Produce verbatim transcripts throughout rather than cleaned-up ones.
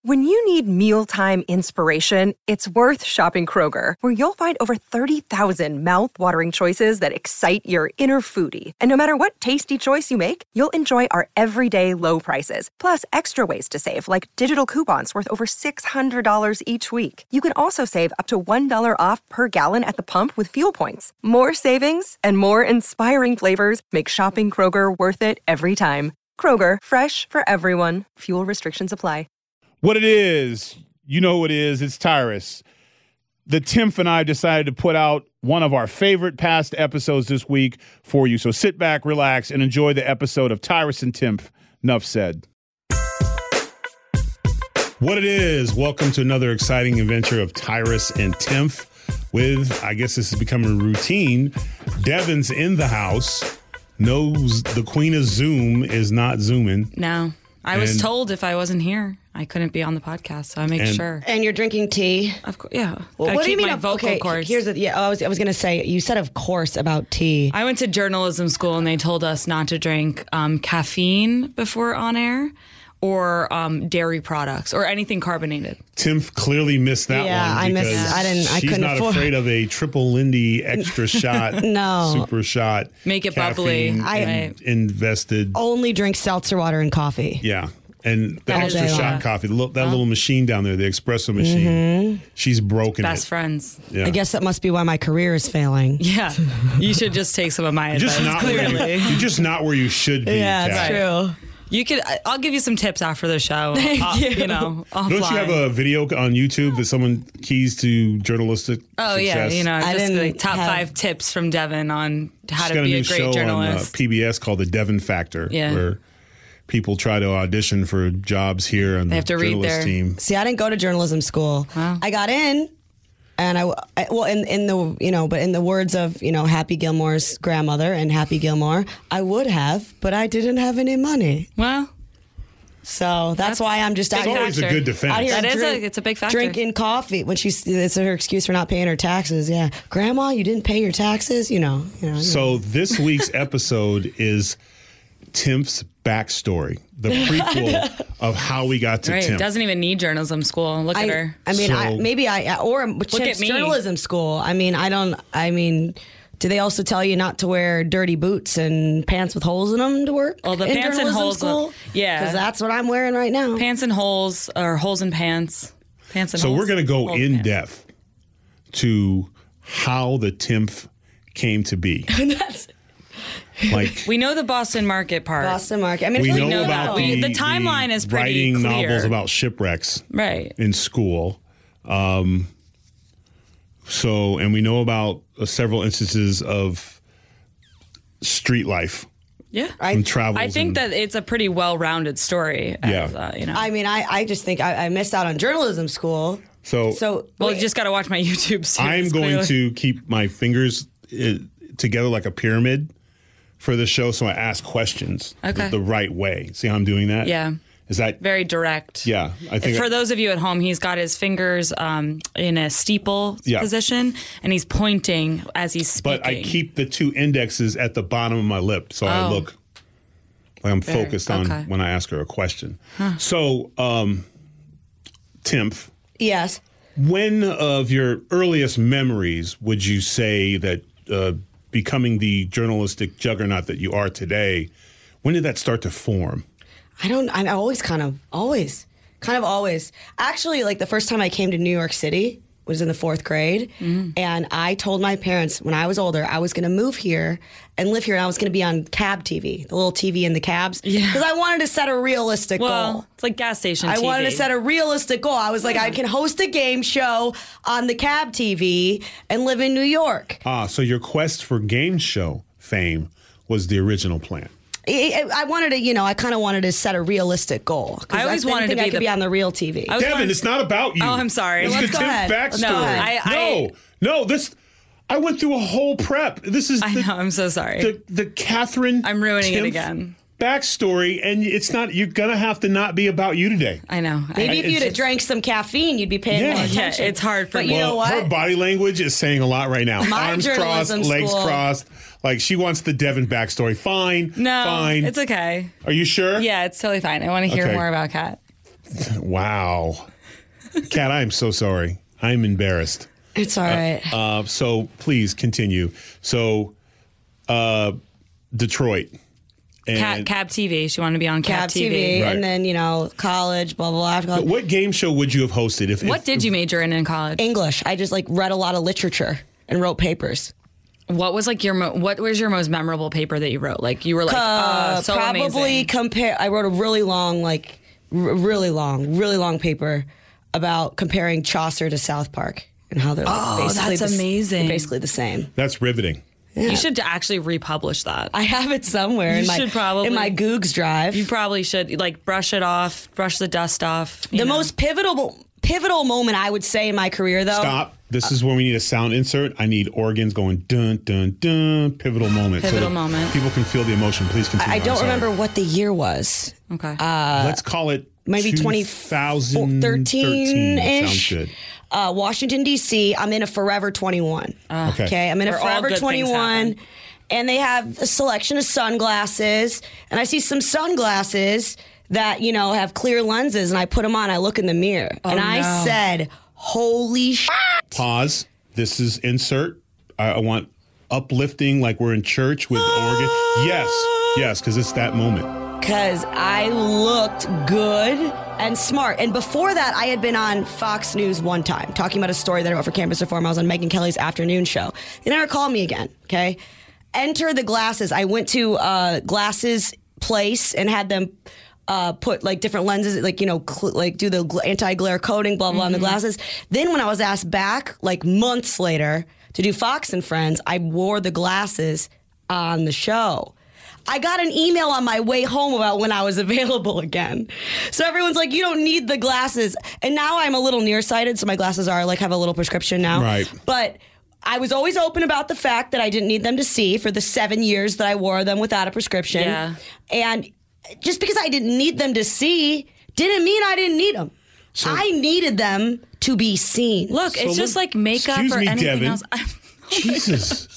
When you need mealtime inspiration, it's worth shopping Kroger, where you'll find over thirty thousand mouth-watering choices that excite your inner foodie. And no matter what tasty choice you make, you'll enjoy our everyday low prices, plus extra ways to save, like digital coupons worth over six hundred dollars each week. You can also save up to one dollar off per gallon at the pump with fuel points. More savings and more inspiring flavors make shopping Kroger worth it every time. Kroger, fresh for everyone. Fuel restrictions apply. What it is, you know what it is, it's Tyrus. The Timph and I decided to put out one of our favorite past episodes this week for you. So sit back, relax, and enjoy the episode of Tyrus and Timph. Nuff said. What it is, welcome to another exciting adventure of Tyrus and Timph with, I guess this is becoming a routine, Devin's in the house, knows the queen of Zoom is not zooming. No. I And- was told if I wasn't here, I couldn't be on the podcast, so I make And- sure. And you're drinking tea. Of course, yeah. Well, Gotta what do you keep mean? my of- vocal okay, cords. here's the yeah. I was I was gonna say you said of course about tea. I went to journalism school and they told us not to drink um, caffeine before on air, or um, dairy products, or anything carbonated. Timph clearly missed that Yeah, one I missed- because I didn't- I she's couldn't not afford- afraid of a triple Lindy extra shot, No. super shot, Make it bubbly. caffeine I- in- invested. Only drink seltzer water and coffee. Yeah. And the All extra day shot long. coffee, the, little- that little machine down there, the espresso machine, she's broken Best it. friends. Yeah. I guess that must be why my career is failing. Yeah. You should just take some of my You're advice. just, not where Clearly. you, you're just not where you should be. Yeah, Kat. it's true. You could. I- I'll give you some tips after the show. Thank I'll- you. You know, offline. Don't you have a video on YouTube that someone keys to journalistic Oh success? yeah, you know, I just didn't like top have- five tips from Devin on how She's to got a be new a great show on uh, journalist. P B S called The Devin Factor, Yeah. where people try to audition for jobs here on They the have to read journalist their- team. See, I didn't go to journalism school. Wow. I got in, and I, I well in in the you know, but in the words of you know Happy Gilmore's grandmother and Happy Gilmore, I would have, but I didn't have any money. well, So that's, That's why I'm just out It's here. always a factor. good defense. Out here That is drink- a- it's a big factor. Drinking coffee when she's it's her excuse for not paying her taxes. Yeah, Grandma, you didn't pay your taxes. You know. You know So this week's episode is Timph's backstory, the prequel of how we got to right. Timph. Doesn't even need journalism school. Look at I, her. I mean, So- I, maybe I or Look at me. journalism school. I mean, I don't. I mean, do they also tell you not to wear dirty boots and pants with holes in them to work? Oh, the in pants and journalism holes, school? yeah. because that's what I'm wearing right now. Pants and holes, or holes in pants. Pants and So holes. we're going to go Holes in pants. depth to how the Timph came to be. That's Like We know the Boston market part. Boston market. I mean, I we feel know, like know about that. the, We- the timeline is pretty writing clear. novels about shipwrecks Right. in school. Um, so, and we know about uh, several instances of street life Yeah. from travels. I think and- that it's a pretty well-rounded story. As, Yeah. uh, you know. I mean, I, I just think I, I missed out on journalism school. so. So well, wait, you just got to watch my YouTube series. I'm going clearly. to keep my fingers uh, together like a pyramid for the show, so I ask questions Okay. the, the right way. See how I'm doing that? Yeah. Is that Very direct. Yeah, I think For those of you at home, he's got his fingers um, in a steeple Yeah. position, and he's pointing as he's speaking. But I keep the two indexes at the bottom of my lip, so I Oh. look like I'm Very- focused on okay. when I ask her a question. So, um, Timph, yes. when of your earliest memories would you say that uh, becoming the journalistic juggernaut that you are today, when did that start to form? I don't, I always kind of, always, kind of always. Actually, like the first time I came to New York City was in the fourth grade. And I told my parents when I was older, I was going to move here and live here. And I was going to be on cab T V, the little T V in the cabs. Yeah. Because I wanted to set a realistic well, goal. it's like gas station I T V. wanted to set a realistic goal. I was like, I can host a game show on the cab T V and live in New York. Ah, so your quest for game show fame was the original plan. I, I wanted to, you know, I kind of wanted to set a realistic goal. 'Cause I always didn't wanted to think I be could the- be on the real T V. I was Devin, wondering- it's not about you. Oh, I'm sorry. It's Let's the go Timph ahead. backstory. No, I- I- no, no, this. I went through a whole prep. This is I the, know. I'm so sorry. the the Catherine. I'm ruining it Timph again. Backstory, and it's not. You're gonna have to not be about you today. I know. I- Maybe if you'd it's- have drank some caffeine, you'd be paying Yeah. more Yeah, attention. it's hard for but me. you know Well, her what? body language is saying a lot right now. My Arms crossed, journalism legs school- crossed. Like she wants the Devin backstory. Fine. no, Fine. it's okay. Are you sure? Yeah, it's totally fine. I want to hear Okay. more about Kat. Wow. Kat, I am so sorry. I'm embarrassed. It's all right. Uh, uh, so please continue. So, uh, Detroit. And Cab, Cab T V. She wanted to be on Cab, Cab T V, Right. and then, you know, college, blah, blah, blah. After college. what game show would you have hosted? If What if, did you major in in college? English. I just like read a lot of literature and wrote papers. What was like your mo- what was your most memorable paper that you wrote? Like you were like, Uh, oh, so probably amazing. compare. I wrote a really long, like r- really long, really long paper about comparing Chaucer to South Park and how they're like, Oh, basically that's the s- amazing. they're basically the same. That's riveting. You should actually republish that. I have it somewhere You in my should probably- in my Googs drive. You probably should like brush it off, brush the dust off. you the know. most pivotal pivotal moment I would say in my career, though. Stop. This is where we need a sound insert. I need organs going dun, dun, dun. Pivotal moment. Pivotal that moment. People can feel the emotion. Please continue. I I'm don't sorry. remember what the year was. Okay. Let's call it maybe twenty thirteen-ish. Sounds good. Uh, Washington, D C. I'm in a Forever twenty-one. Okay. Okay, I'm in a Where all Forever good things twenty-one, happen. and they have a selection of sunglasses, and I see some sunglasses that, you know, have clear lenses, and I put them on, I look in the mirror, and I no. said, holy shit. Pause. This is insert. I, I want uplifting, like we're in church with organ. Yes, yes, because it's that moment. Because I looked good and smart. And before that, I had been on Fox News one time talking about a story that I wrote for Campus Reform. I was on Megyn Kelly's afternoon show. They never called me again, okay? Enter the glasses. I went to uh, Glasses Place and had them uh, put like different lenses, like, you know, cl- like do the gl- anti-glare coating, blah, blah, mm-hmm. on the glasses. Then when I was asked back, like months later, to do Fox and Friends, I wore the glasses on the show. I got an email on my way home about when I was available again. So everyone's like, you don't need the glasses. And now I'm a little nearsighted, so my glasses are like have a little prescription now. Right. But I was always open about the fact that I didn't need them to see for the seven years that I wore them without a prescription. Yeah. And just because I didn't need them to see didn't mean I didn't need them. So, I needed them to be seen. Look, So it's just look- like makeup excuse or me, anything Devin. else. Jesus.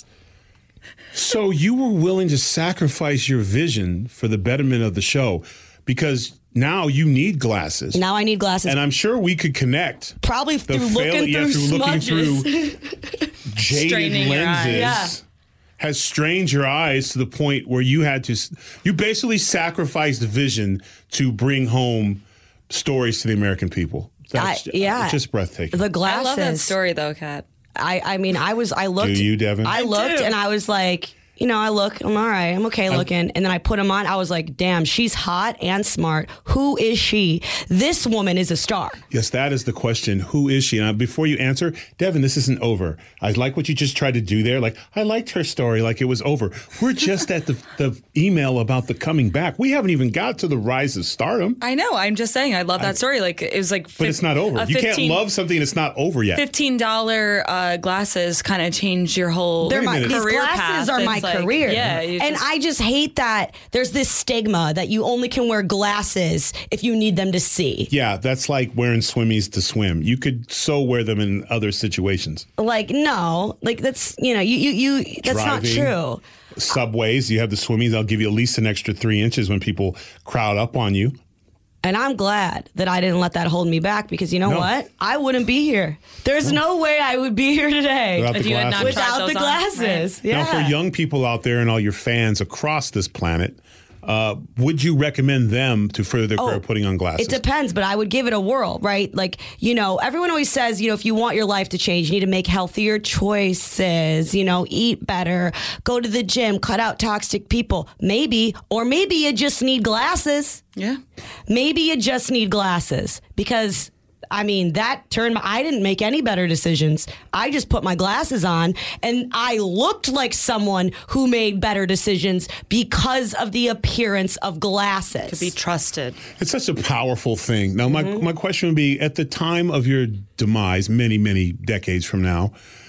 So you were willing to sacrifice your vision for the betterment of the show because now you need glasses. Now I need glasses. And I'm sure we could connect. Probably The through fail- looking yeah, through through looking smudges. through jaded Straining your eyes. lenses Yeah. has strained your eyes to the point where you had to, s- you basically sacrificed vision to bring home stories to the American people. That's I- yeah. just breathtaking. The I glasses. love that story though, Kat. I, I mean, I was, I looked. Do you, Devin? I looked do. and I was like, you know, I look, I'm all right, I'm okay looking. And then I put them on. I was like, damn, she's hot and smart. Who is she? This woman is a star. Yes, that is the question. Who is she? And before you answer, Devin, this isn't over. I like what you just tried to do there. Like, I liked her story like it was over. We're just at the, the email about the coming back. We haven't even got to the rise of stardom. I know. I'm just saying. I love that story. Like it was like, But it's not over. a You can't fifteen love something that's not over yet. Fifteen dollar uh, glasses kind of change your whole They're my, minute. these career glasses path. are It's my like, career. Yeah, you and just- I just hate that there's this stigma that you only can wear glasses if you need them to see. Yeah, that's like wearing swimmies to swim. You could so wear them in other situations. Like, no, like that's, you know, you, you, you that's not Driving. true. Subways, you have the swimmies. They'll give you at least an extra three inches when people crowd up on you. And I'm glad that I didn't let that hold me back because you know No. what? I wouldn't be here. There's no way I would be here today Without If the you had not glasses. tried without the those on, glasses. right. Yeah. Now, for young people out there and all your fans across this planet, uh, would you recommend them to further their career putting on glasses? It depends, but I would give it a whirl, right? Like, you know, everyone always says, you know, if you want your life to change, you need to make healthier choices, you know, eat better, go to the gym, cut out toxic people. Maybe, or maybe you just need glasses. yeah. Maybe you just need glasses because I mean, that turned my, I didn't make any better decisions. I just put my glasses on and I looked like someone who made better decisions because of the appearance of glasses. To be trusted. It's such a powerful thing. Now, my, Mm-hmm. my question would be, at the time of your demise, many, many decades from now,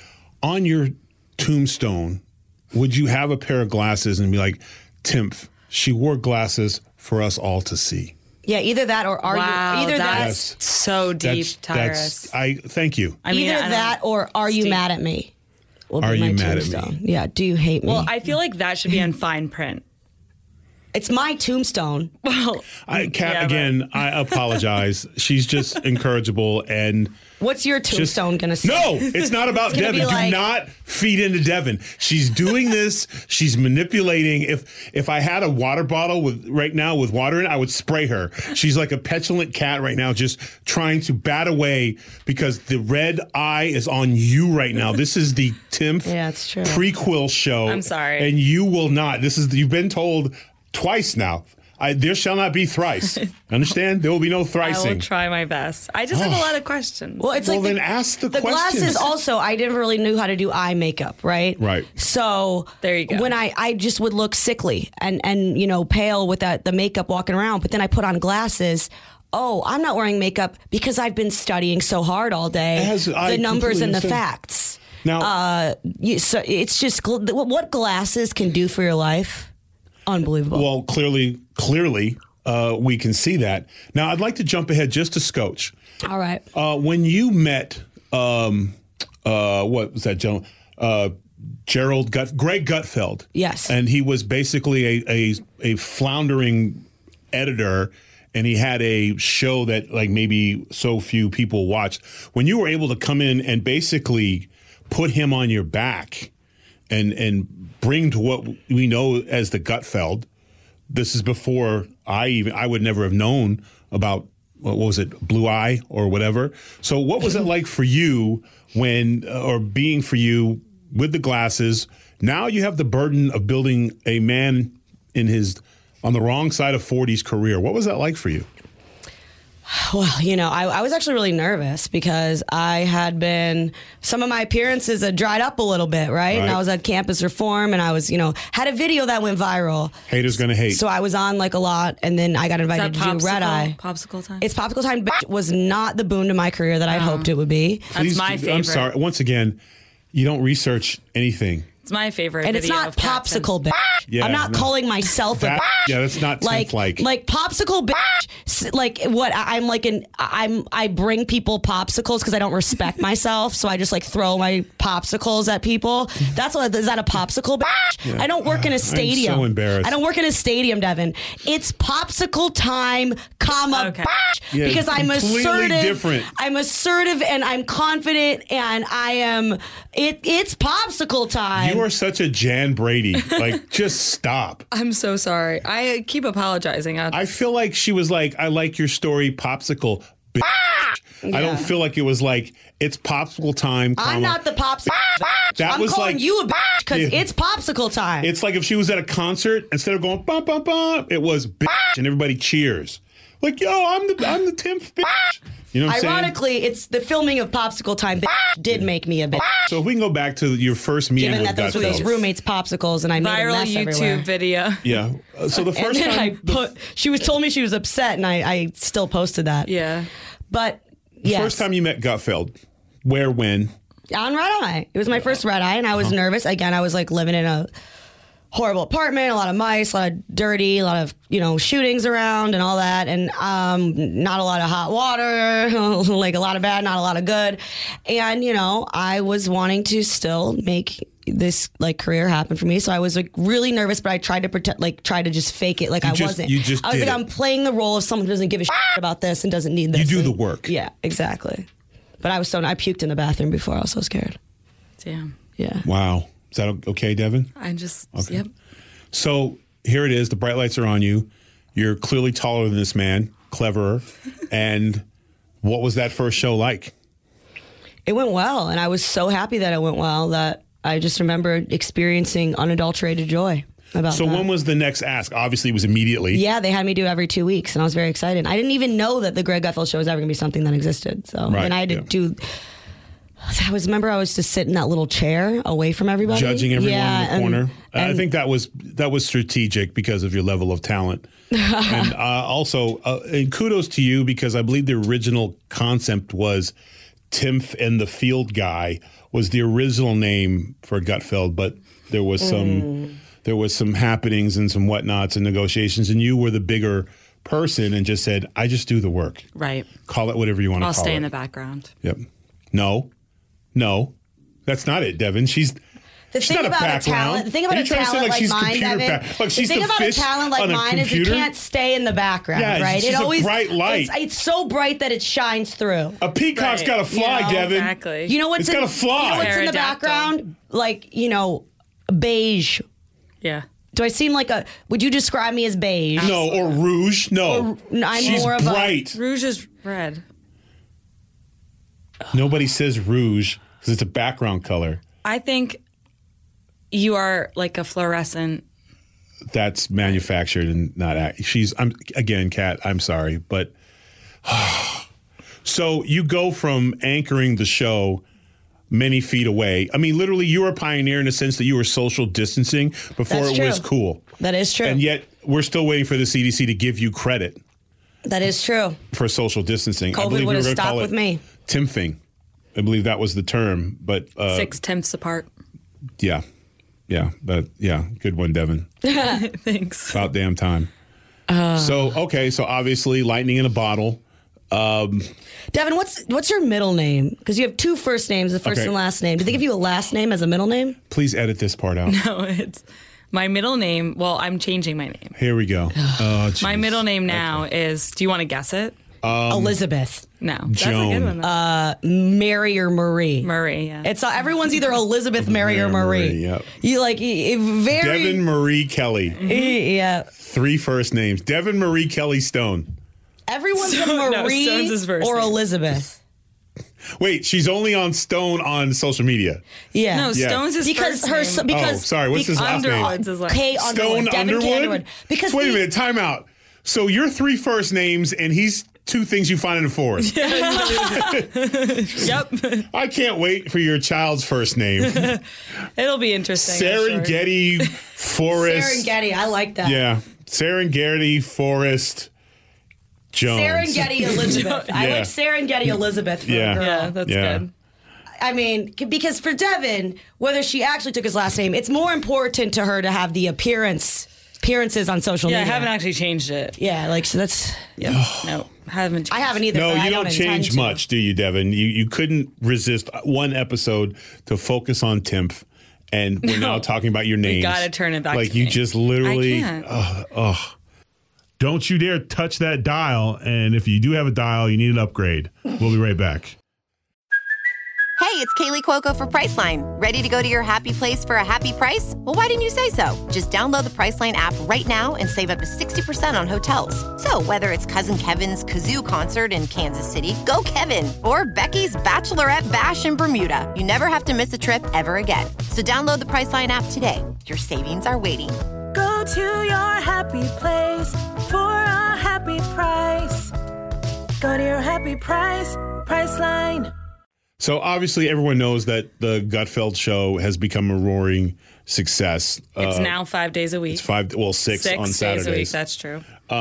on your tombstone, would you have a pair of glasses and be like, Timph, she wore glasses for us all to see? Yeah, either that or are Wow, you either that's that, so deep, Tyrus. I thank you. I mean, either I don't- that or are you Steve. mad at me? Will be Are my you mad at me? tombstone. Yeah, do you hate me? Well, I feel like that should be on fine print. It's my tombstone. Well, I, Kat, yeah, again, I apologize. She's just incorrigible and. What's your tombstone going to say? No, it's not about It's gonna Devin. be like- Do not feed into Devin. She's doing this. She's manipulating. If if I had a water bottle with right now with water in it, I would spray her. She's like a petulant cat right now, just trying to bat away because the red eye is on you right now. This is the Timph Yeah, it's true. prequel show. I'm sorry. And you will not. This is you've been told twice now. I, there shall not be thrice. Understand? There will be no I will thricing. try my best. I just have a lot of questions. Well, it's Well, like then the, ask the the questions. glasses also, I didn't really know how to do eye makeup, right? Right. So There you go. when I, I just would look sickly and, and, you know, pale with that, the makeup walking around, but then I put on glasses. Oh, I'm not wearing makeup because I've been studying so hard all day. As I the numbers completely and the understand. facts. Now, Uh, you, so it's just gl- what glasses can do for your life. Unbelievable. well, clearly, clearly, uh, we can see that. Now, I'd like to jump ahead just a scotch. All right. Uh, when you met, um, uh, what was that gentleman? Uh, Gerald Gut, Greg Gutfeld. Yes. And he was basically a, a a floundering editor, and he had a show that like maybe so few people watched. When you were able to come in and basically put him on your back, and and bring to what we know as the Gutfeld. This is before I even I would never have known about what was it, Blue Eye or whatever. So what was it like for you when, uh, or being for you with the glasses? Now you have the burden of building a man in his on the wrong side of forties career. What was that like for you? Well, you know, I, I was actually really nervous because I had been, some of my appearances had dried up a little bit, right? And Right. I was at Campus Reform and I was, you know, had a video that went viral. Haters gonna hate. So I was on like a lot and then I got Is that invited to do Red Eye. Popsicle time? It's Popsicle Time, bitch, was not the boon to my career that I'd hoped it would be. That's Please, my favorite. I'm sorry. Once again, you don't research anything. It's my favorite. And it's video not of Kat since- popsicle bitch. Yeah, I'm not no. calling myself a That- bitch. yeah, that's not like Timph-like. like popsicle bitch. s- Like what? I- I'm like an I'm I bring people popsicles because I don't respect myself, so I just like throw my popsicles at people. That's what is that a popsicle bitch? I don't work in a stadium. so embarrassed. I don't work in a stadium, Devin. It's popsicle time, comma Okay. bitch, Yeah, because I'm completely assertive. different. I'm assertive and I'm confident and I am. It it's popsicle time. You are such a Jan Brady. Like, just stop. I'm so sorry. I keep apologizing. I, I feel like she was like, I like your story, popsicle. Bitch. I don't feel like it was like, it's popsicle time. I'm comma. not the popsicle. That I'm was calling like- you a bitch because Yeah. it's popsicle time. It's like if she was at a concert, instead of going bum bum bum, it was bitch, and everybody cheers. Like, yo, I'm the I'm the Timph bitch. You know what I'm saying? Ironically, it's the filming of Popsicle Time bitch did make me a bitch. So if we can go back to your first meeting Given with that those were those Gutfeld. roommates' popsicles and I made a viral mess YouTube everywhere. video. Yeah. Uh, So the And first then I time, the put, she was told me she was upset, and I, I still posted that. Yeah. But yes, first time you met Gutfeld, where, when? on Red Eye. It was my first Red Eye, and I was Uh-huh. nervous. Again, I was like living in a horrible apartment, a lot of mice, a lot of dirty, a lot of, you know, shootings around and all that, and um, not a lot of hot water, like a lot of bad, not a lot of good. And, you know, I was wanting to still make this like career happen for me. So I was like really nervous, but I tried to pretend, like try to just fake it like You I just- wasn't. you just I was did like, it. I'm playing the role of someone who doesn't give a shit about this and doesn't need this. You do And- the work. Yeah, exactly. But I was so, I puked in the bathroom before. I was so scared. Damn. Yeah. Wow. Is that o- okay, Devin? I just, Okay. yep. So here it is. The bright lights are on you. You're clearly taller than this man, cleverer. And what was that first show like? It went well, and I was so happy that it went well that I just remember experiencing unadulterated joy about So that. when was the next ask? Obviously, it was immediately. Yeah, they had me do it every two weeks, and I was very excited. I didn't even know that the Greg Gutfeld show was ever going to be something that existed. So, Right, and I had to yeah. do. I was remember I was to sit in that little chair away from everybody, Judging everyone yeah, in the and- corner. I and- think that was that was strategic because of your level of talent. And uh, also, uh, and kudos to you because I believe the original concept was Timph and the Field Guy was the original name for Gutfeld, but there was some Mm. there was some happenings and some whatnots and negotiations, and you were the bigger person and just said, "I just do the work. Right. Call it whatever you want to I'll call stay it." in the background. Yep. No, no, that's not it, Devin. She's The She's thing not a about a background. talent, the thing about Are a you trying to say talent like like she's mine, computer Devin, back- like she's the thing the about a fish talent like on a mine is you computer? can't stay in the background, Yeah, right? she's it a always bright light. It's, it's so bright that it shines through. A peacock's Right. got to fly, You know, Devin. Exactly. You know what's It's in, gotta fly. You know what's in the Pterodactyl. background? Like, you know, beige. Yeah. Do I seem like a? Would you describe me as beige? No, or rouge. No. Or- I'm She's more of a- bright. Rouge is red. Nobody says rouge because it's a background color. I think you are like a fluorescent. That's manufactured and not act. She's I'm again, Kat, I'm sorry, but so you go from anchoring the show many feet away. I mean, literally, you were a pioneer in the sense that you were social distancing before That's it true. was cool. That is true. And yet, we're still waiting for the C D C to give you credit that is true. for social distancing. I COVID believe we were would've going to stopped call it with me. timfing. I believe that was the term, but uh, Six tenths apart. yeah, yeah, but yeah, good one, Devin. Thanks. About damn time. Uh. so okay, so obviously lightning in a bottle. Um, Devin, what's what's your middle name? Because you have two first names, the first Okay. and last name. Did they give you a last name as a middle name? please edit this part out. No, it's my middle name. Well, I'm changing my name. Here we go. Oh, My jeez. middle name now is. Do you want to guess it? Um, Elizabeth, No. That's a Joan. good one. Though. Uh, Mary, or Marie. Murray. Yeah. It's uh, everyone's either Elizabeth, Mary, or Mary, Marie. yep. You like y- y- very Devin Marie Kelly. yeah. Three first names. Devin Marie Kelly Stone. Everyone's a Stone- no, Marie Stone's his first or name. Elizabeth. Wait, she's only on Stone on social media. Yeah. no, Yeah. Stone's his because first her name. so- because Oh, sorry, what's his last name? Underwood's his last Kay Stone Underwood. Devin K. Underwood? Underwood. Because Wait a the- minute, time out. So you're three first names and he's two things you find in the forest. Yep. I can't wait for your child's first name. It'll be interesting. I'm sure. Serengeti Forest. Serengeti, I like that. Yeah. Serengeti Forest Jones. Serengeti Elizabeth. I Yeah. like Serengeti Elizabeth for Yeah. a girl. Yeah, that's Yeah. good. I mean, c- because for Devin, whether she actually took his last name, it's more important to her to have the appearance appearances on social Yeah, I media. haven't actually changed it. Yeah, like so that's. Yeah. no, haven't. I haven't either. No, but I you don't intend change to. much, do you, Devin? You you couldn't resist one episode to focus on Timph, and we're now talking about your names. gotta turn it back Like to you me. just literally. I can't. Ugh, ugh. Don't you dare touch that dial. And if you do have a dial, you need an upgrade. We'll be right back. Hey, it's Kaylee Cuoco for Priceline. Ready to go to your happy place for a happy price? Well, why didn't you say so? Just download the Priceline app right now and save up to sixty percent on hotels. So whether it's Cousin Kevin's Kazoo concert in Kansas City, go Kevin, or Becky's Bachelorette Bash in Bermuda, you never have to miss a trip ever again. So download the Priceline app today. Your savings are waiting. Go to your happy place for a happy price. Go to your happy price, Priceline. So obviously, everyone knows that the Gutfeld show has become a roaring success. It's Uh, now five days a week. It's five, well, six, Six on days Saturdays. a week. That's true.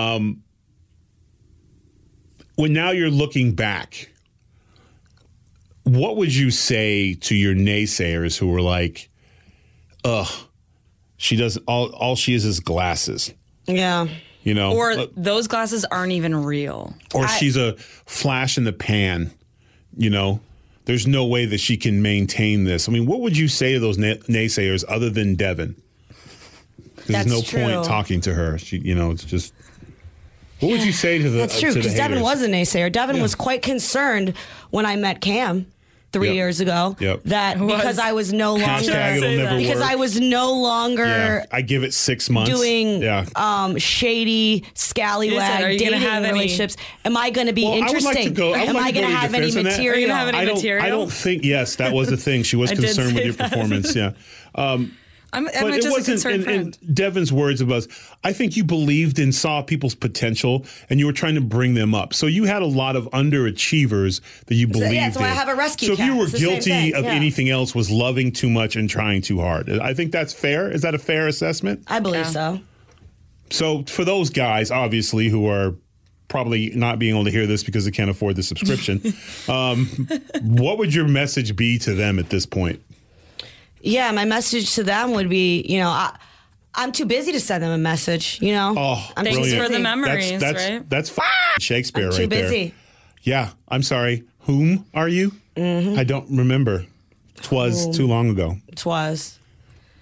When now you're looking back, what would you say to your naysayers who were like, "Ugh, she doesn't. All all she is is glasses." Yeah. You know, Or Uh, those glasses aren't even real. or she's a flash in the pan. You know, there's no way that she can maintain this. I mean, what would you say to those na- naysayers other than Devin? 'Cause There's That's no true. point talking to her. She, you know, it's just. What would you say to the? That's true uh, to the because Devin haters? was a naysayer. Devin was quite concerned when I met Cam three Yep. years ago Yep. that Was. because I was no longer Hashtag it'll never because work. I was no longer Yeah, I give it six months. doing yeah. um, shady You said, scallywag are you gonna dating have any- relationships. Am I going to be Well, I would like interesting? to go- I would Am like I to go going to to your have any defense on that. material? Are you gonna have any I don't. material? I don't think. Yes, that was the thing. She was I did concerned with say your that. performance. Yeah. Um, I'm, but I'm it just a wasn't. concerned In, friend. in Devin's words of us, I think you believed and saw people's potential, and you were trying to bring them up. So you had a lot of underachievers that you believed yeah, so I in. have a rescue So if you cat. were It's the same guilty thing, of yeah. anything else, was loving too much and trying too hard. I think that's fair. Is that a fair assessment? I believe Yeah. so. So for those guys, obviously, who are probably not being able to hear this because they can't afford the subscription, um, what would your message be to them at this point? Yeah, my message to them would be, you know, I, I'm too busy to send them a message. You know, Oh, I'm Thanks too brilliant. for the busy. memories, That's that's right? that's f- Shakespeare I'm right too there. busy. Yeah, I'm sorry. Whom are you? Mm-hmm. I don't remember. Twas too long ago. Twas.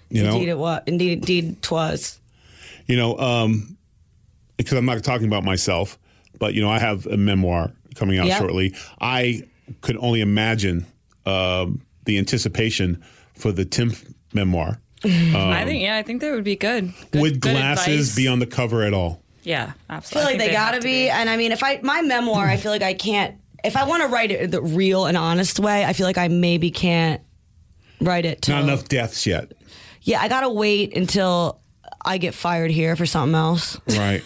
You know, Indeed it was. Indeed, indeed twas. you know, um, because I'm not talking about myself, but you know, I have a memoir coming out Yep. shortly. I could only imagine um, the anticipation for the Tim memoir. I think, yeah, I think that would be good. good Would good glasses advice. be on the cover at all? Yeah, I absolutely. feel like think they they'd gotta have to be. And I mean, if I my memoir, I feel like I can't. If I want to write it the real and honest way, I feel like I maybe can't write it. Till, Not enough deaths yet. Yeah, I gotta wait until I get fired here for something else, Right.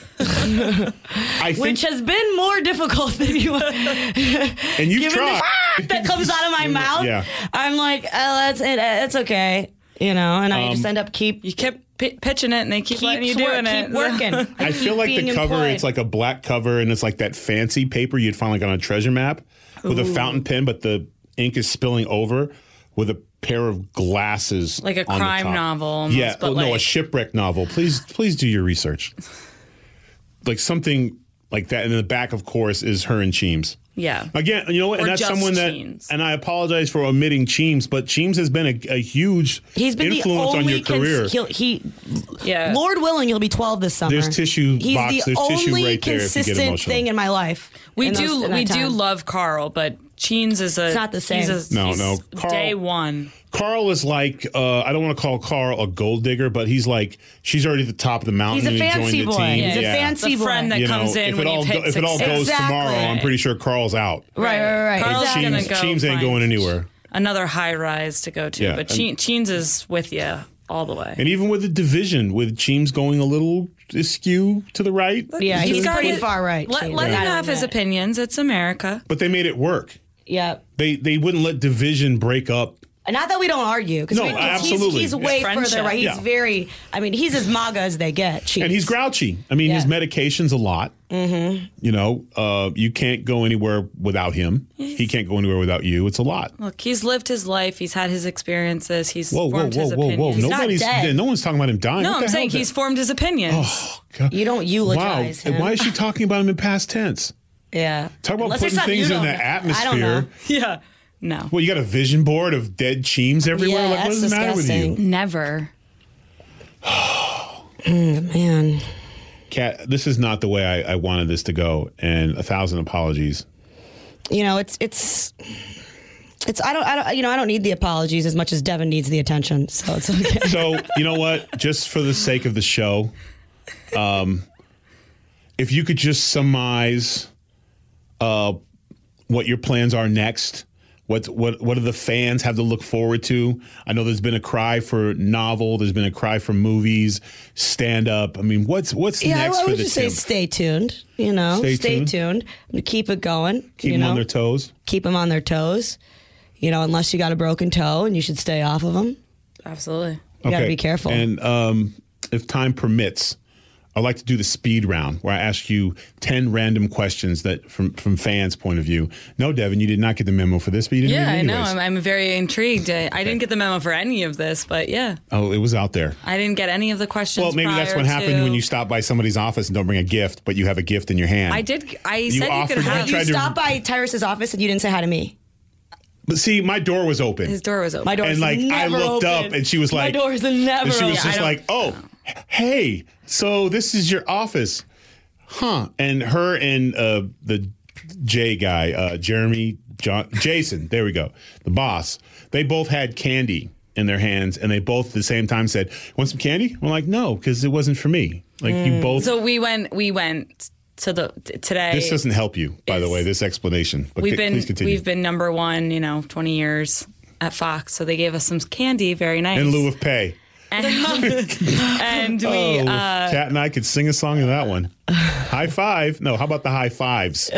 I think, which has been more difficult than you. and you've given tried. the that comes out of my mouth. Yeah. I'm like, oh, that's it. It's okay, you know. And I Um, just end up keep You kept p- pitching it, and they keep, keep, letting you wor- doing it. keep working. I feel like the Being cover, employed. it's like a black cover, and it's like that fancy paper you'd find like on a treasure map with a fountain pen, but the ink is spilling over with a pair of glasses. Like a on the crime top. novel almost, Yeah, but oh, no, a like- shipwreck novel. Please, please do your research. Like something like that. And in the back, of course, is her and Cheems. Yeah. Again, you know what? Or And that's just someone that, Cheems. and I apologize for omitting Cheems, but Cheems has been a, a huge He's been influence the only on your cons- career. he'll, he, Yeah. Lord willing, he'll be twelve this summer. There's tissue He's box, the there's tissue only right there if you get consistent emotional. thing in my life. We in do those- in that we do time. love Carl, but Cheens is a It's not the same. He's a, No, he's no, Carl- day one. Carl is like, uh, I don't want to call Carl a gold digger, but he's like, she's already at the top of the mountain. He's a and he fancy joined the boy. team. He's a Yeah. fancy The friend boy. that You know, comes in if it when all you've hit go- if it all success. goes tomorrow, Exactly. I'm pretty sure Carl's out. Right, right, right. Carl's exactly. gonna Cheens, go Cheens ain't find- going anywhere. Another high rise to go to, Yeah, but and- Che- Cheens is with you all the way. And even with the division, with Cheens going a little askew to the right, Yeah, he's, He's got pretty it- far right. Let, Cheese. let I him gotta have his admit. opinions. It's America. but they made it work. Yep. They they wouldn't let division break up. Not that we don't argue, because No, he's, absolutely. he's way Friendship. further right. He's Yeah. very, I mean, he's as MAGA as they get. Cheese. And he's grouchy. I mean, his Yeah. medication's a lot. Mm-hmm. You know, uh, you can't go anywhere without him. He can't go anywhere without you. It's a lot. Look, he's lived his life. He's had his experiences. He's Whoa, whoa, formed whoa, his whoa, whoa! opinions. not Nobody's, dead. no one's talking about him dying. No, What I'm the saying hell he's is formed his opinions. that? God. You don't Wow. eulogize him. Why is she talking about him in past tense? Yeah. Talk about Unless there's putting something things you in don't the know. atmosphere. I don't know. Yeah. No. Well, you got a vision board of dead Cheems everywhere. Yeah, like, what that's does the matter with you? disgusting. Never. Man. Kat, this is not the way I, I wanted this to go, and a thousand apologies. You know, it's, it's, it's, I don't, I don't, you know, I don't need the apologies as much as Devin needs the attention. So it's okay. So, you know what? Just for the sake of the show, um, if you could just surmise uh, what your plans are next, what what what do the fans have to look forward to? I know there's been a cry for novel, there's been a cry for movies, stand up. I mean, what's what's Yeah, next I for would the just say Tim? stay tuned. You know, Stay stay, tuned. tuned. Keep it going. Keep you them know? on their toes. Keep them on their toes. You know, unless you got a broken toe, and you should stay off of them. Absolutely. You got to be careful. And um, if time permits, I'd like to do the speed round where I ask you ten random questions that, from from fans' point of view. No, Devin, you did not get the memo for this, but you didn't. Yeah, read I it know. anyways. I'm, I'm very intrigued. I, I didn't get the memo for any of this, but yeah, Oh, it was out there. I didn't get any of the questions. Well, maybe that's prior what happened to- when you stop by somebody's office and don't bring a gift, but you have a gift in your hand. I did. I said you offered- could you have. tried you to- stopped by Tyrus's office and you didn't say hi to me. But see, my door was open. His door was open. My door And, is like, I never looked open. up and she was like- "My door is never and she was open." just I like, "Oh, hey, so this is your office, huh?" And her and uh, the J guy, uh, Jeremy, John, Jason, there we go, the boss. They both had candy in their hands, and they both at the same time said, "Want some candy?" I'm like, "No, because it wasn't for me." Like you both. So we went. We went to the t- today. This doesn't help you, by the is- way. This explanation. But We've c- been please continue. we've been number one. You know, twenty years at Fox. So they gave us some candy. Very nice. in lieu of pay. and we. Oh, uh, Kat and I could sing a song of that one. High five. No, how about the high fives?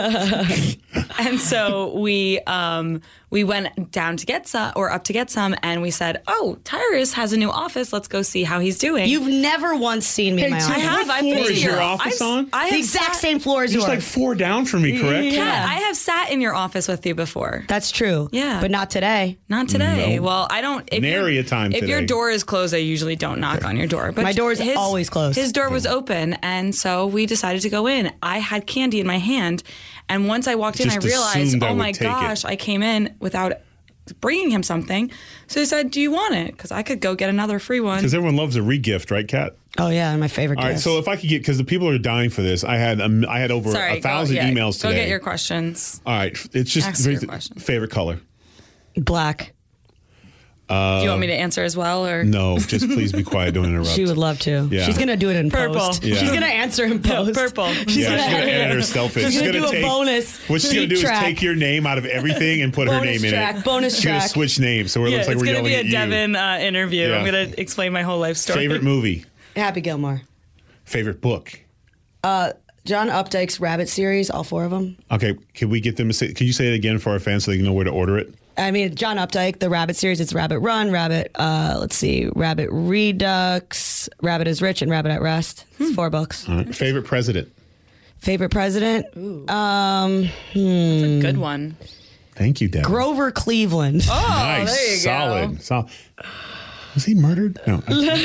And so we um, we went down to get some, or up to get some, and we said, "Oh, Tyrus has a new office. Let's go see how he's doing." You've never once seen me in my Hey, office. I have. I've been floor to is your office I've, on? I have the exact sat, same floor as Just yours. like four down from me, correct? Kat, I have sat in your office with you before. That's true. Yeah. But not today. Not today. No. Well, I don't. If Nary your- a time If your today. door is closed, I usually don't knock on your door. But My door is his- always closed. His door was open, and so we decided to go in. I had candy in my hand, and once I walked in, Just I realized, assumed I oh would my take it. gosh, I came in without bringing him something. So he said, do you want it? Because I could go get another free one. Because everyone loves a regift, right, Kat? Oh yeah, my favorite. All right, gift. so if I could get, because the people are dying for this, I had um, I had over Sorry, a thousand go, yeah, emails today. Go get your questions. All right, it's just Ask your question. favorite color. Black. Uh, Do you want me to answer as well, or no? Just please be quiet. Don't interrupt. She would love to. Yeah. She's gonna do it in Purple. post. Yeah. She's gonna answer in post. purple. She's Yeah, gonna, she's gonna edit herself in. She's gonna do a take, bonus What she's gonna do track. is take your name out of everything and put her Bonus name track, in it. bonus she's gonna track. switch names, so it Yeah, looks like it's we're gonna yelling be a at you. Devin uh, interview. Yeah. I'm gonna explain my whole life story. Favorite movie. Happy Gilmore. Favorite book. Uh, John Updike's Rabbit series, all four of them. Okay, can we get them to say? Can you say it again for our fans so they can know where to order it? I mean, John Updike, the Rabbit series. It's Rabbit Run, Rabbit. Uh, let's see, Rabbit Redux, Rabbit is Rich, and Rabbit at Rest. It's four books. All right. Favorite president. Favorite president. Ooh. Um, That's a good one. Thank you, Devin. Grover Cleveland. Oh, nice, there you solid, go. solid. Was he murdered? No.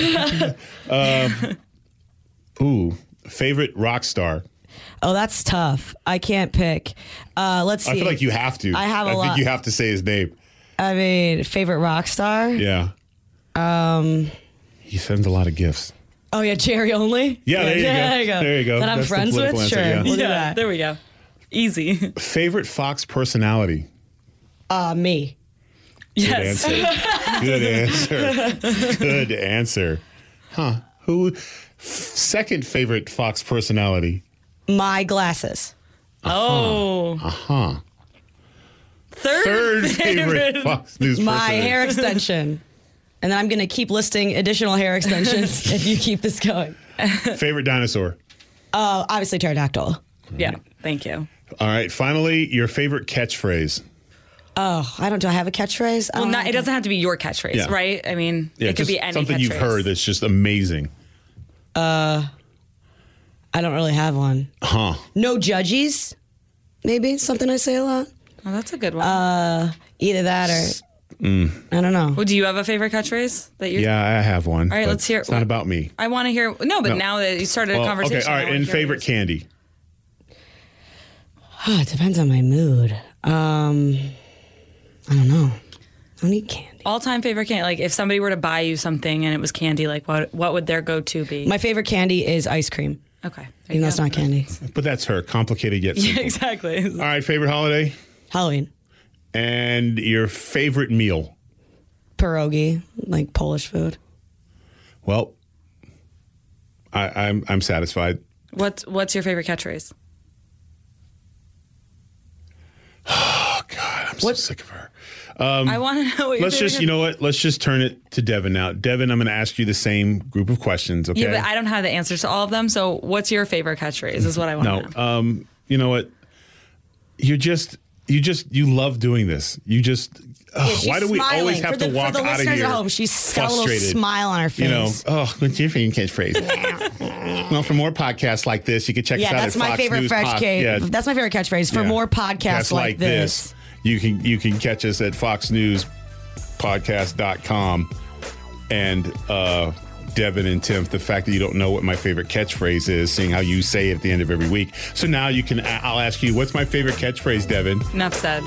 um, ooh, favorite rock star. Oh, that's tough. I can't pick. Uh, let's see. I feel like you have to. I have a I lot. think you have to say his name. I mean, favorite rock star. Yeah. Um. He sends a lot of gifts. Oh yeah, Jerry only. Yeah, there you go. There you go. There you go. That I'm That's the friends with. political answer, Sure, yeah. we'll do Yeah, that. there we go. Easy. Favorite Fox personality. Uh, me. Yes. Good answer. Good answer. Good answer. Huh? Who? F- second favorite Fox personality. My glasses. Oh. Uh huh. Third, Third favorite Fox News My personality. hair extension. And then I'm going to keep listing additional hair extensions if you keep this going. Favorite dinosaur. Uh, obviously, pterodactyl. Yeah. Thank you. All right. Finally, your favorite catchphrase. Oh, I don't. Do I have a catchphrase? I Well, don't not, know. it doesn't have to be your catchphrase, Yeah. right? I mean, Yeah, it could just be any something catchphrase. you've heard that's just amazing. Uh, I don't really have one. Huh? No judges. Maybe something I say a lot. Oh, that's a good one. Uh, either that or Mm. I don't know. well, do you have a favorite catchphrase that you? Yeah, I have one. All right, but let's hear it. It's not about me. I want to hear. No, but No. now that you started a Well, conversation. okay. All I right. wanna And hear favorite yours. candy. Oh, it depends on my mood. Um, I don't know. I don't eat candy. All-time favorite candy. Like if somebody were to buy you something and it was candy, like what what would their go-to be? My favorite candy is ice cream. Okay. there Even you though it's go. not candy. But that's her. Complicated yet Yeah, simple. exactly. All right. Favorite holiday Halloween. and your favorite meal. Pierogi, like Polish food. Well, I, I'm I'm satisfied. What's what's your favorite catchphrase? Oh God, I'm so What- sick of her. Um, I want to know what your Let's favorite just, you know what? Let's just turn it to Devin now. Devin, I'm going to ask you the same group of questions, okay? Yeah, but I don't have the answers to all of them. So, what's your favorite catchphrase? Is what I want no, to know. um, you know what? You're just, you just, you love doing this. You just, ugh, she's why do we smiling. always have for the, to walk for the out of listeners here at home, she's got a little frustrated? smile on her face. You know, oh, what's your favorite catchphrase? Well, for more podcasts like this, you can check yeah, us out that's at my Fox favorite News fresh Pod- cake. Yeah, That's my favorite catchphrase. For yeah. more podcasts Podcasts like this. you can you can catch us at fox news podcast dot com. And uh, Devin and Tim, the fact that you don't know what my favorite catchphrase is, seeing how you say it at the end of every week. So now you can. I'll ask you, what's my favorite catchphrase, Devin? Enough said.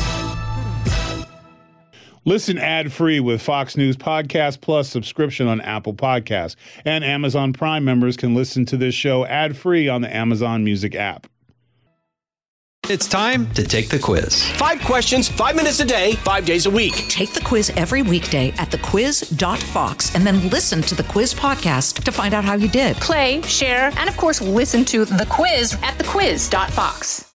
Listen ad-free with Fox News Podcast Plus subscription on Apple Podcasts. And Amazon Prime members can listen to this show ad-free on the Amazon Music app. It's time to take the quiz. Five questions, five minutes a day, five days a week. Take the quiz every weekday at the quiz dot fox and then listen to the quiz podcast to find out how you did. Play, share, and of course, listen to The Quiz at the quiz dot fox.